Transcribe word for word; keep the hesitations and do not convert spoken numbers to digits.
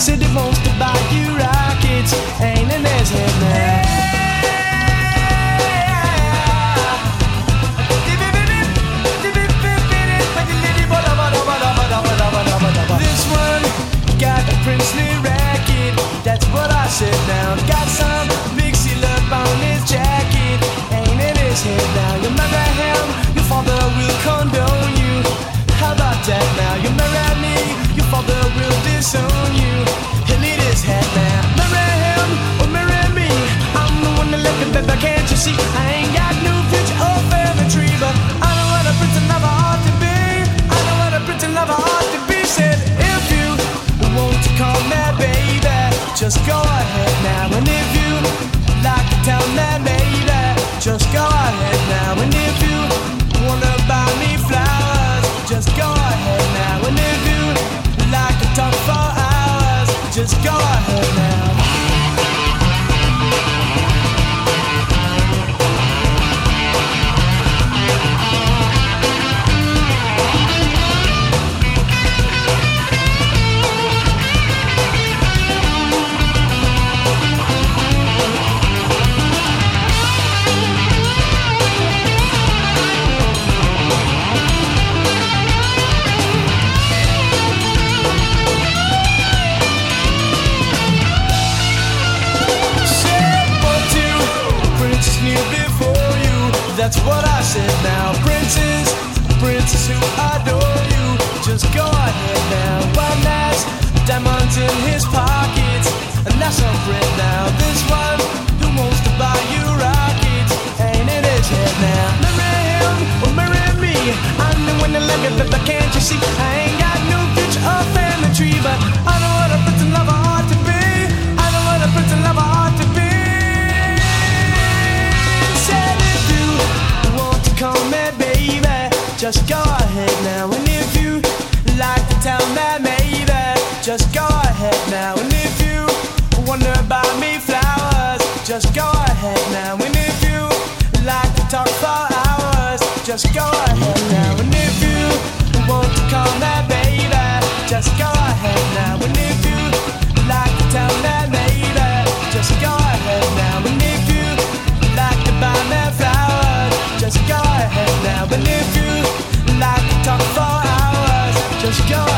said he wants to buy you rockets, ain't in his head now. This one got a princely racket, that's what I said now. Got some big seal up on his jacket, ain't in his head now. You marry him, your father will condone you. How about that now? You marry me, your father will disown you. He'll eat his head now. Marry him or marry me, I'm the one that left him, baby, can't you see? I ain't got no future or family tree, but I know what a prince and lover ought to be. I know what a prince and lover ought to be. Said if you want to call me baby, just go ahead now. And if you like to tell me baby, just go ahead now. And if you wanna buy me flowers, just go ahead now. And if you like to talk for hours, just go ahead now. That's what I said now. Princes, princes who adore you, just go ahead now. One has diamonds in his pockets, and that's a friend now. This one who wants to buy you rockets, ain't in his head now. Marry him or marry me, I'm the one that love you, but can't you see? I ain't got no future or family tree, but I know what a prince and lover ought to be. I know what a prince and lover ought to be. Call me baby, just go ahead now. And if you like to tell me maybe, just go ahead now. And if you wonder about me flowers, just go ahead now. And if you like to talk for hours, just go ahead now. And if you want to call me baby, just go ahead now. And if you like to tell me maybe, just go ahead now. And if you like to buy me flowers, just go ahead now. But if you like to talk for hours, just go ahead.